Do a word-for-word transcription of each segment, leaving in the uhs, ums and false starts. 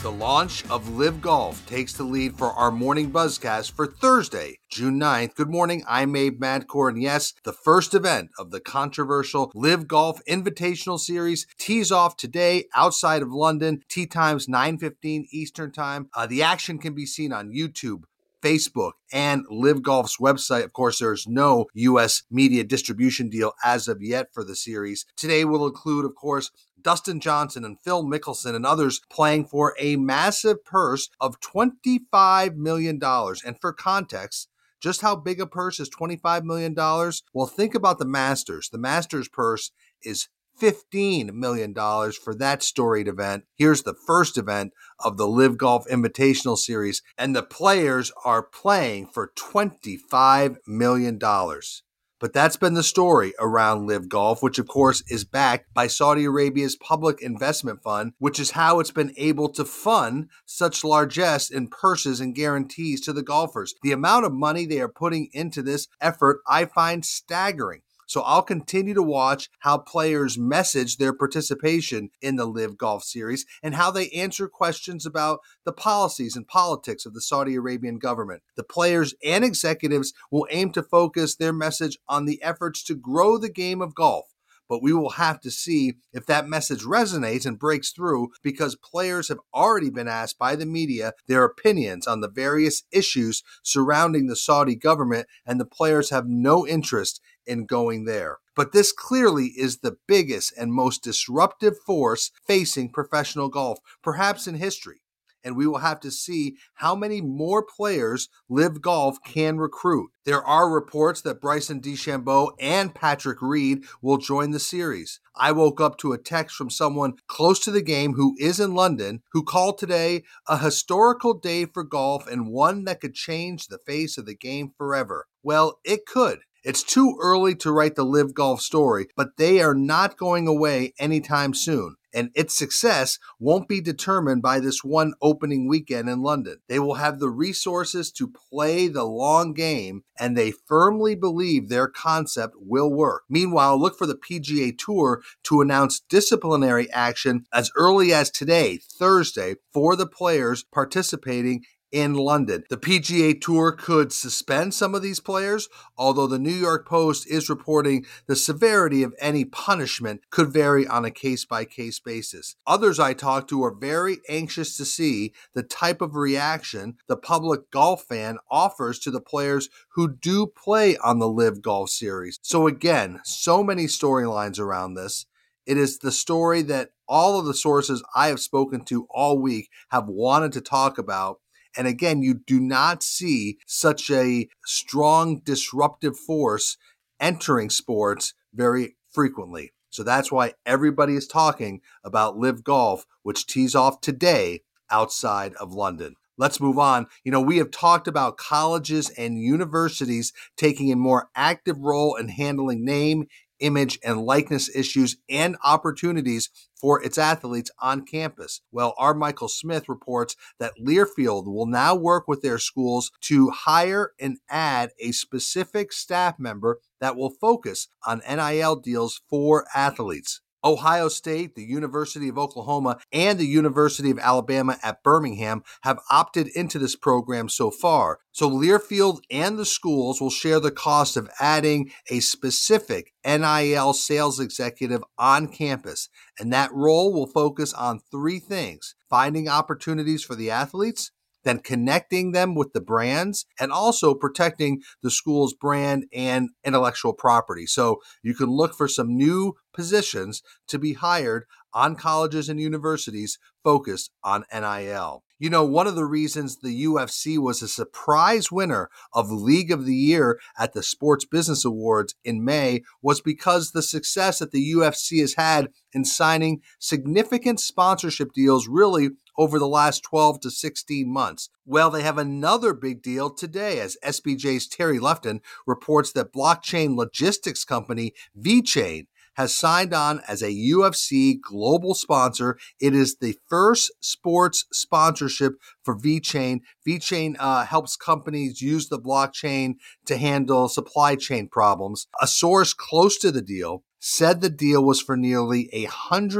The launch of Live Golf takes the lead for our morning buzzcast for Thursday, June ninth. Good morning, I'm Abe Madkour, and yes, the first event of the controversial Live Golf Invitational Series tees off today outside of London. Tee time's nine fifteen Eastern Time. Uh, the action can be seen on YouTube, Facebook, and Live Golf's website. Of course, there's no U S media distribution deal as of yet for the series. Today will include, of course, Dustin Johnson and Phil Mickelson and others playing for a massive purse of twenty-five million dollars. And for context, just how big a purse is twenty-five million dollars? Well, think about the Masters. The Masters purse is fifteen million dollars for that storied event. Here's the first event of the Live Golf Invitational Series, and the players are playing for twenty-five million dollars. But that's been the story around Live Golf, which of course is backed by Saudi Arabia's Public Investment Fund, which is how it's been able to fund such largesse in purses and guarantees to the golfers. The amount of money they are putting into this effort I find staggering. So I'll continue to watch how players message their participation in the Live Golf Series and how they answer questions about the policies and politics of the Saudi Arabian government. The players and executives will aim to focus their message on the efforts to grow the game of golf. But we will have to see if that message resonates and breaks through, because players have already been asked by the media their opinions on the various issues surrounding the Saudi government, and the players have no interest in going there. But this clearly is the biggest and most disruptive force facing professional golf, perhaps in history. And we will have to see how many more players Live Golf can recruit. There are reports that Bryson DeChambeau and Patrick Reed will join the series. I woke up to a text from someone close to the game who is in London, who called today a historical day for golf and one that could change the face of the game forever. Well, it could. It's too early to write the Live Golf story, but they are not going away anytime soon. And its success won't be determined by this one opening weekend in London. They will have the resources to play the long game, and they firmly believe their concept will work. Meanwhile, look for the P G A Tour to announce disciplinary action as early as today, Thursday, for the players participating in London. The P G A Tour could suspend some of these players, although the New York Post is reporting the severity of any punishment could vary on a case-by-case basis. Others I talked to are very anxious to see the type of reaction the public golf fan offers to the players who do play on the Live Golf Series. So again, so many storylines around this. It is the story that all of the sources I have spoken to all week have wanted to talk about. And again, you do not see such a strong disruptive force entering sports very frequently. So that's why everybody is talking about Live Golf, which tees off today outside of London. Let's move on. You know, we have talked about colleges and universities taking a more active role in handling name, image, and likeness issues and opportunities for its athletes on campus. Well, our Michael Smith reports that Learfield will now work with their schools to hire and add a specific staff member that will focus on N I L deals for athletes. Ohio State, the University of Oklahoma, and the University of Alabama at Birmingham have opted into this program so far. So Learfield and the schools will share the cost of adding a specific N I L sales executive on campus. And that role will focus on three things: finding opportunities for the athletes, then connecting them with the brands, and also protecting the school's brand and intellectual property. So you can look for some new positions to be hired on colleges and universities focused on N I L. You know, one of the reasons the U F C was a surprise winner of League of the Year at the Sports Business Awards in May was because the success that the U F C has had in signing significant sponsorship deals really over the last twelve to sixteen months. Well, they have another big deal today as S B J's Terry Lefton reports that blockchain logistics company VeChain has signed on as a U F C global sponsor. It is the first sports sponsorship for VeChain. VeChain uh, helps companies use the blockchain to handle supply chain problems. A source close to the deal said the deal was for nearly a hundred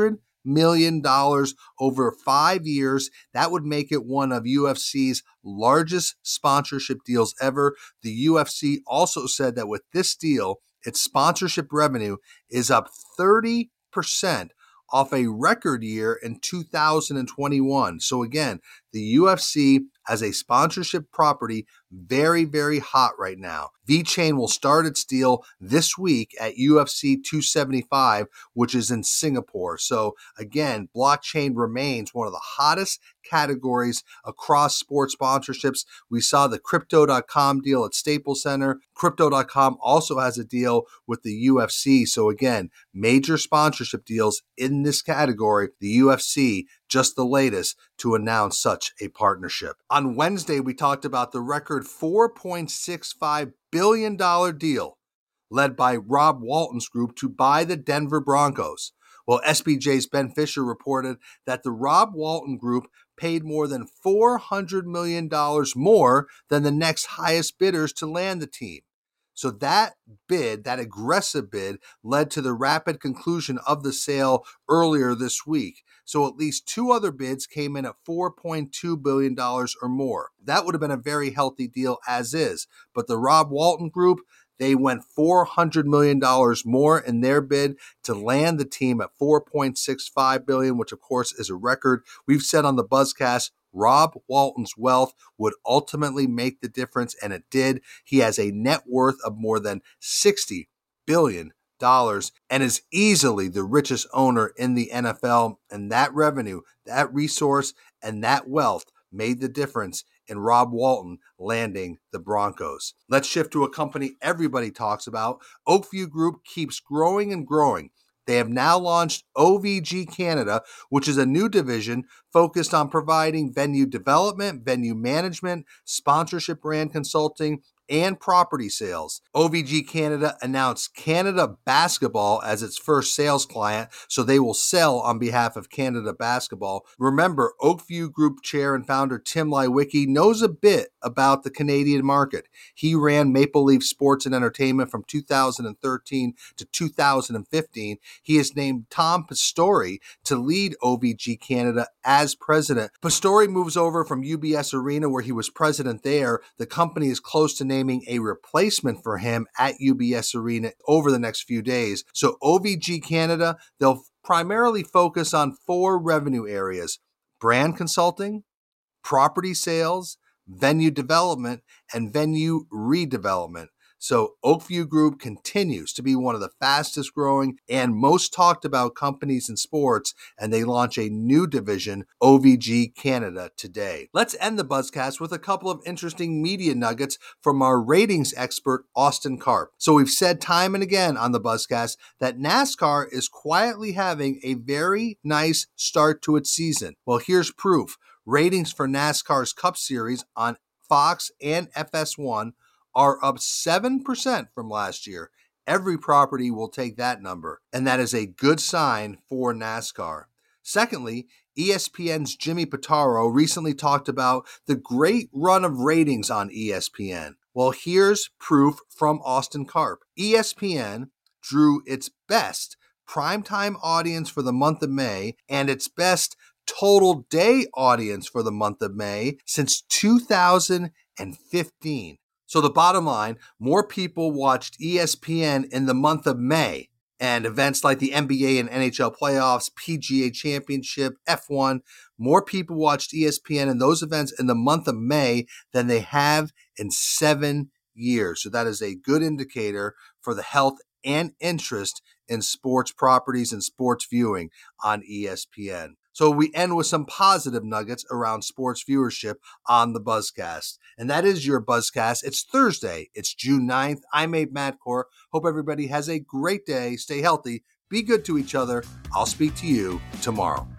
million dollars over five years. That would make it one of U F C's largest sponsorship deals ever. The U F C also said that with this deal, its sponsorship revenue is up thirty percent off a record year in two thousand twenty-one. So again, the U F C as a sponsorship property, very, very hot right now. VeChain will start its deal this week at U F C two seventy-five, which is in Singapore. So again, blockchain remains one of the hottest categories across sports sponsorships. We saw the Crypto dot com deal at Staples Center. Crypto dot com also has a deal with the U F C. So again, major sponsorship deals in this category. The U F C, just the latest to announce such a partnership. On Wednesday, we talked about the record four point six five billion dollars deal led by Rob Walton's group to buy the Denver Broncos. Well, S B J's Ben Fisher reported that the Rob Walton Group paid more than four hundred million dollars more than the next highest bidders to land the team. So that bid, that aggressive bid, led to the rapid conclusion of the sale earlier this week. So at least two other bids came in at four point two billion dollars or more. That would have been a very healthy deal as is. But the Rob Walton Group, they went four hundred million dollars more in their bid to land the team at four point six five billion dollars, which of course is a record. We've said on the Buzzcast, Rob Walton's wealth would ultimately make the difference, and it did. He has a net worth of more than sixty billion dollars and is easily the richest owner in the N F L, and that revenue, that resource, and that wealth made the difference in Rob Walton landing the Broncos. Let's shift to a company everybody talks about. Oak View Group keeps growing and growing. They have now launched O V G Canada, which is a new division focused on providing venue development, venue management, sponsorship brand consulting, and property sales. O V G Canada announced Canada Basketball as its first sales client, so they will sell on behalf of Canada Basketball. Remember, Oak View Group Chair and founder Tim Leiweke knows a bit about the Canadian market. He ran Maple Leaf Sports and Entertainment from two thousand thirteen to two thousand fifteen. He has named Tom Pastore to lead O V G Canada as president. Pastore moves over from U B S Arena, where he was president there. The company is close to naming a replacement for him at U B S Arena over the next few days. So O V G Canada, they'll primarily focus on four revenue areas: brand consulting, property sales, venue development, and venue redevelopment. So Oak View Group continues to be one of the fastest growing and most talked about companies in sports, and they launch a new division, O V G Canada, today. Let's end the Buzzcast with a couple of interesting media nuggets from our ratings expert, Austin Karp. So we've said time and again on the Buzzcast that NASCAR is quietly having a very nice start to its season. Well, here's proof. Ratings for NASCAR's Cup Series on Fox and F S one are up seven percent from last year. Every property will take that number, and that is a good sign for NASCAR. Secondly, E S P N's Jimmy Pitaro recently talked about the great run of ratings on E S P N. Well, here's proof from Austin Karp. E S P N drew its best primetime audience for the month of May and its best total day audience for the month of May since two thousand fifteen. So the bottom line, more people watched E S P N in the month of May, and events like the N B A and N H L playoffs, P G A Championship, F one, more people watched E S P N in those events in the month of May than they have in seven years. So that is a good indicator for the health and interest in sports properties and sports viewing on E S P N. So we end with some positive nuggets around sports viewership on the Buzzcast. And that is your Buzzcast. It's Thursday. It's June ninth. I'm Abe Madkour. Hope everybody has a great day. Stay healthy. Be good to each other. I'll speak to you tomorrow.